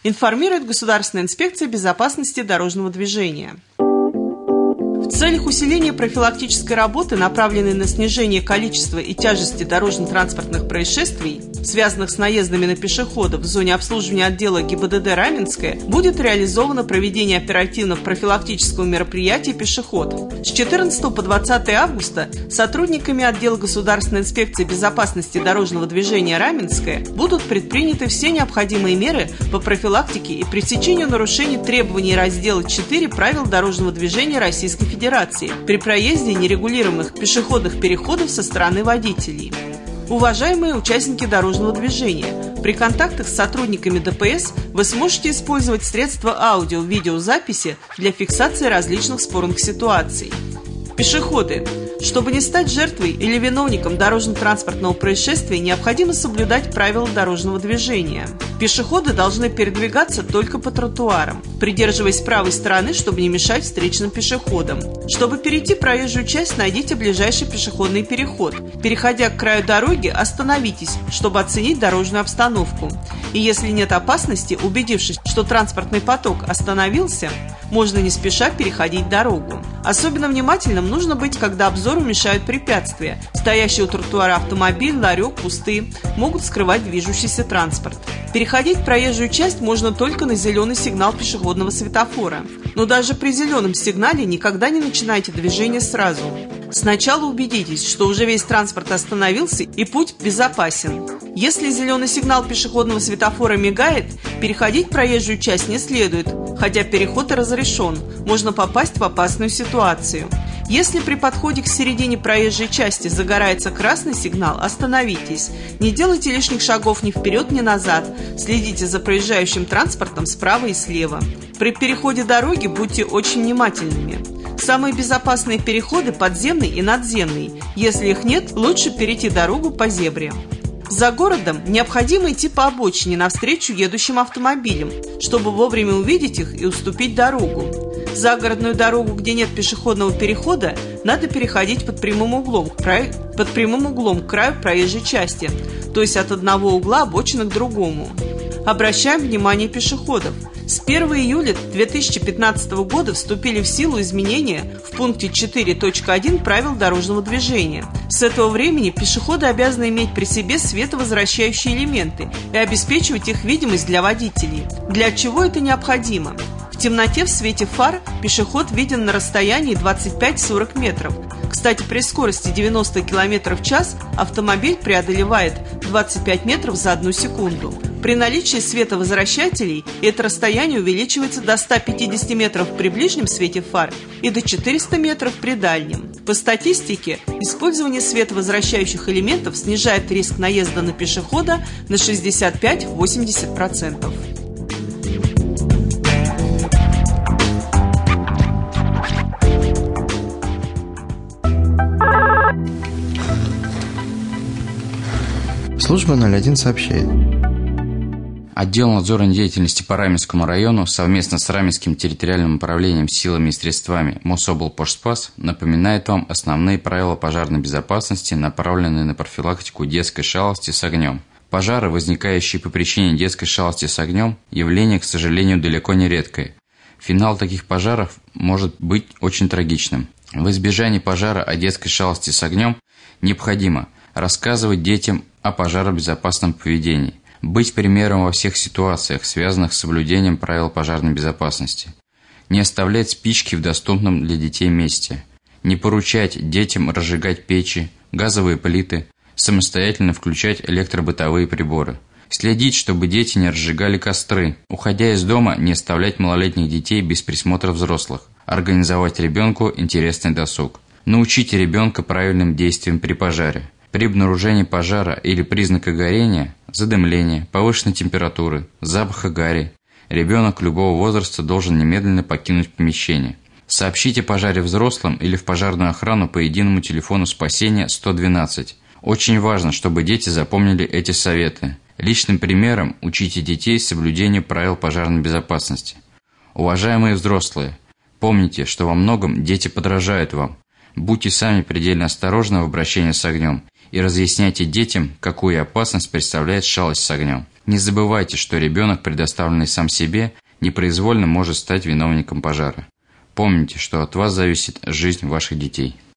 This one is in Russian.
информирует Государственная инспекция безопасности дорожного движения. В целях усиления профилактической работы, направленной на снижение количества и тяжести дорожно-транспортных происшествий, связанных с наездами на пешеходов в зоне обслуживания отдела ГИБДД «Раменское», будет реализовано проведение оперативного профилактического мероприятия «Пешеход». С 14 по 20 августа сотрудниками отдела Государственной инспекции безопасности дорожного движения «Раменское» будут предприняты все необходимые меры по профилактике и пресечению нарушений требований раздела 4 правил дорожного движения Российской Федерации при проезде нерегулируемых пешеходных переходов со стороны водителей. Уважаемые участники дорожного движения, при контактах с сотрудниками ДПС вы сможете использовать средства аудио-видеозаписи для фиксации различных спорных ситуаций. Пешеходы. Чтобы не стать жертвой или виновником дорожно-транспортного происшествия, необходимо соблюдать правила дорожного движения. Пешеходы должны передвигаться только по тротуарам, придерживаясь правой стороны, чтобы не мешать встречным пешеходам. Чтобы перейти проезжую часть, найдите ближайший пешеходный переход. Переходя к краю дороги, остановитесь, чтобы оценить дорожную обстановку. И если нет опасности, убедившись, что транспортный поток остановился, можно не спеша переходить дорогу. Особенно внимательным нужно быть, когда обзору мешают препятствия. Стоящий у тротуара автомобиль, ларек, кусты могут скрывать движущийся транспорт. Переходить проезжую часть можно только на зеленый сигнал пешеходного светофора. Но даже при зеленом сигнале никогда не начинайте движение сразу. Сначала убедитесь, что уже весь транспорт остановился и путь безопасен. Если зеленый сигнал пешеходного светофора мигает, переходить проезжую часть не следует, хотя переход и разрешен, можно попасть в опасную ситуацию. Если при подходе к середине проезжей части загорается красный сигнал, остановитесь. Не делайте лишних шагов ни вперед, ни назад. Следите за проезжающим транспортом справа и слева. При переходе дороги будьте очень внимательными. Самые безопасные переходы подземный и надземный. Если их нет, лучше перейти дорогу по зебре. За городом необходимо идти по обочине навстречу едущим автомобилям, чтобы вовремя увидеть их и уступить дорогу. Загородную дорогу, где нет пешеходного перехода, надо переходить под прямым углом к краю проезжей части, то есть от одного угла обочины к другому. Обращаем внимание пешеходов. С 1 июля 2015 года вступили в силу изменения в пункте 4.1 правил дорожного движения. С этого времени пешеходы обязаны иметь при себе световозвращающие элементы и обеспечивать их видимость для водителей. Для чего это необходимо? В темноте в свете фар пешеход виден на расстоянии 25-40 метров. Кстати, при скорости 90 км в час автомобиль преодолевает 25 метров за 1 секунду. При наличии световозвращателей это расстояние увеличивается до 150 метров при ближнем свете фар и до 400 метров при дальнем. По статистике, использование световозвращающих элементов снижает риск наезда на пешехода на 65-80%. Служба 01 сообщает. Отдел надзорной деятельности по Раменскому району совместно с Раменским территориальным управлением силами и средствами Мособлпожспас напоминает вам основные правила пожарной безопасности, направленные на профилактику детской шалости с огнем. Пожары, возникающие по причине детской шалости с огнем, явление, к сожалению, далеко не редкое. Финал таких пожаров может быть очень трагичным. В избежании пожара от детской шалости с огнем необходимо рассказывать детям о пожаробезопасном поведении, быть примером во всех ситуациях, связанных с соблюдением правил пожарной безопасности, не оставлять спички в доступном для детей месте, не поручать детям разжигать печи, газовые плиты, самостоятельно включать электробытовые приборы, следить, чтобы дети не разжигали костры, уходя из дома, не оставлять малолетних детей без присмотра взрослых, организовать ребенку интересный досуг, научите ребенка правильным действиям при пожаре. При обнаружении пожара или признака горения, задымления, повышенной температуры, запаха гари, ребенок любого возраста должен немедленно покинуть помещение. Сообщите о пожаре взрослым или в пожарную охрану по единому телефону спасения 112. Очень важно, чтобы дети запомнили эти советы. Личным примером учите детей соблюдению правил пожарной безопасности. Уважаемые взрослые, помните, что во многом дети подражают вам. Будьте сами предельно осторожны в обращении с огнем и разъясняйте детям, какую опасность представляет шалость с огнем. Не забывайте, что ребенок, предоставленный сам себе, непроизвольно может стать виновником пожара. Помните, что от вас зависит жизнь ваших детей.